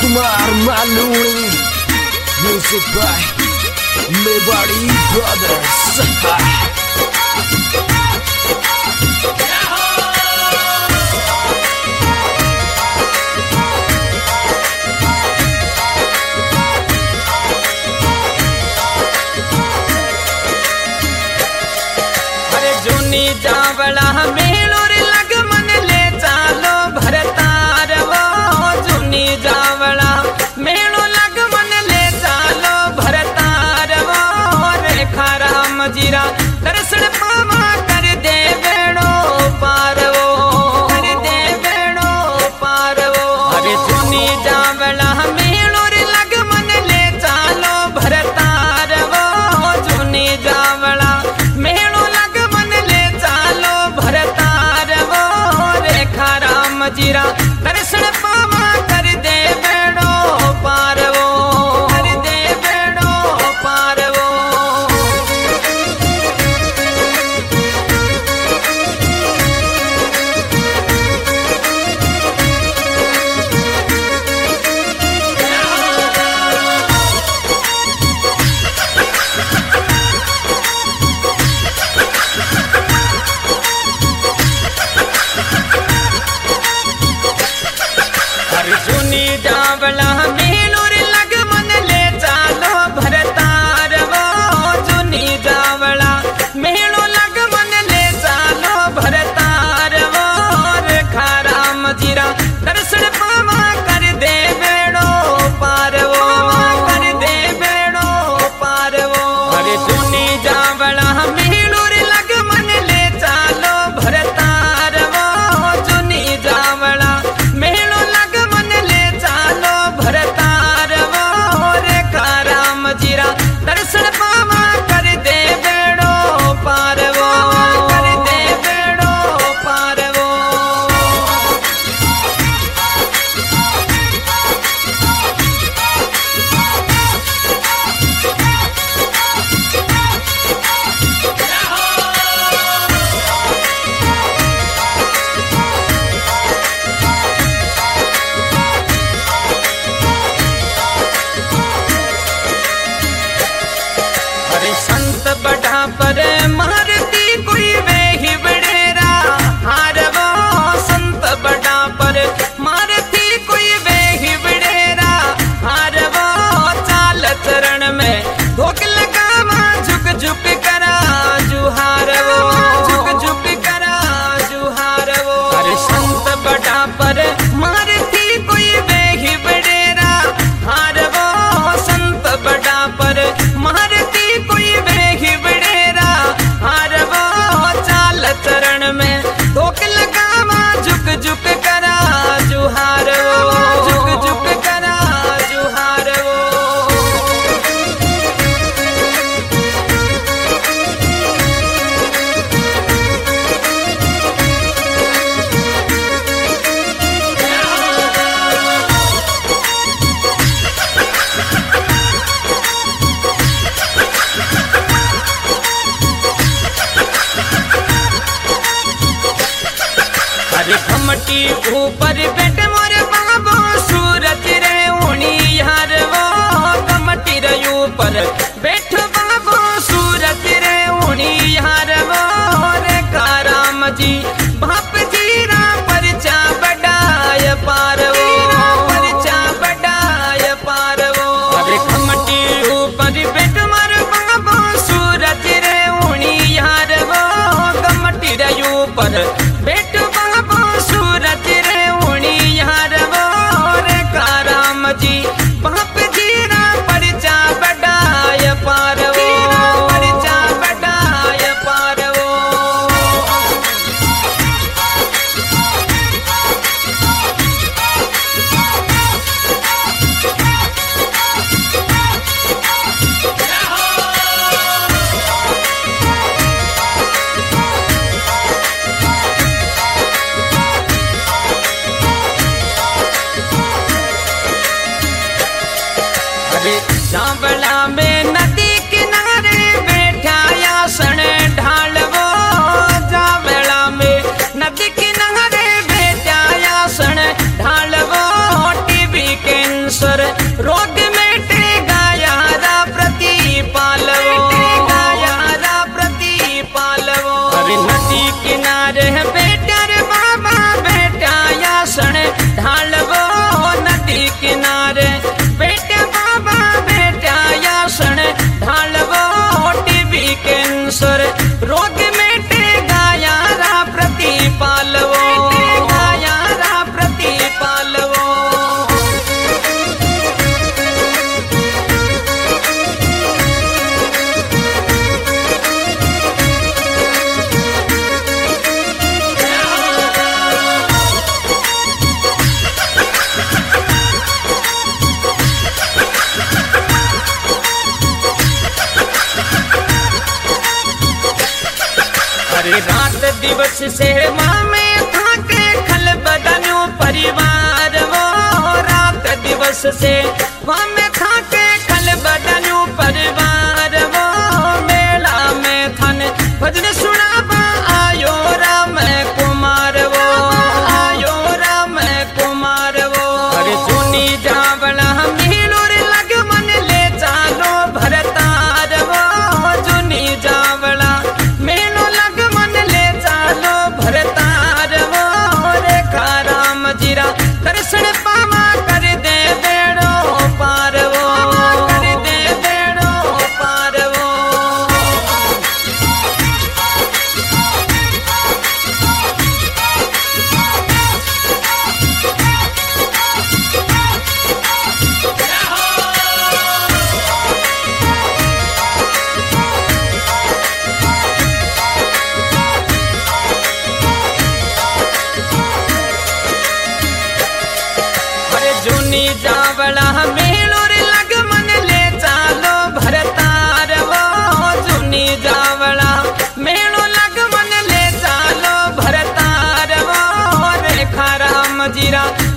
Kumar Maluri. Music by Mewari Brothers. अरे जूनी जावला मेलोर लग मन ले चालो भरतार वो जूनी जावला मेलो लग मन ले चालो भरतार वो रेखा राम जीरा दर्शन पावा कर दे बेड़ो पार वो कर दे बेड़ो पार वो अरे जूनी जावला मेलोर लग मन ले चालो भरतार वो जूनी जावला मेलो लग मन ले चालो भरतार वो रेखा राम जीरा दर्शन पावा कर दे बेड़ो पार वो कर दे बेड़ो पार वो अर्जुनी जावला मेलोर लग मन ले चालो भरतार वो जुनी जावला मेलो लग मन ले चालो भरतार वो रेखा राम जीरा दर्शन पावा कर दे बेड़ो पार वो कर दे बेड़ो पार वो अरे जुनी जावला मेलोर लग मन ले चालो भरतार वो जुनी जावला मेलो लग मन ले चालो भरतार वो रेखा राम जीरा दर्शन पावा कर दे बेड़ो पार वो कर दे बेड़ो पार वो अरे संत बढ़ा पर मारती कोई वे ही बड़ेरा हार वो संत बढ़ा पर मारती कोई वे ही बड़ेरा हार वो चाल चरण में धोख लगावा झुक झुक करा जुहार वो झुक झुक करा जुहार वो अरे संत बढ़ा पर मारती कोई वे ही बड़ेरा हार वो संत बढ़ा पर मारती कोई बेही बड़ेरा हार वो चाल चरण में धोख लगावा झुक झुक करा जुहार वो झुक झुक करा जुहार वो अरे घमटी ऊपर बैठ मोरे बाबो सूरज रे उनी यार वो घमटी रे ऊपर बैठ बाबो सूरज रे उनी यार वो रेखा राम जी बाप जीरा परचा बढ़ाय पार वो परचा बढ़ाय पार वो अरे घमटी ऊपर बैठ मोरे बाबो सूरज रे उनी यार वो घमटी रे ऊपर बैठ बाबो सूरज रे उनी यार वो रेखा राम जी बाप जीरा परचा बढ़ाय पार वो परचा बढ़ाय पार वो दिवस से मामे था के खल बदन्यू परिवार वो रात दिवस से मामे था के खल बदन्यू परिवार वो मेला में थन भजन सुनाबा आयो राम कुमार वो आयो राम कुमार वो अरे चुनी जावला मीलुर लग मन ले चालो भरतार वो चुनी जावला मेलो लग मन ले चालो भरतार वो रेखा राम जीरा दर्शन पावा कर दे बेड़ो पार वो कर दे बेड़ो पार वो अरे जूनी जावला मेलुर लग मन ले चालो भरतार वो जूनी जावला मेलो लग मन ले चालो भरतार वो रेखा राम जीरा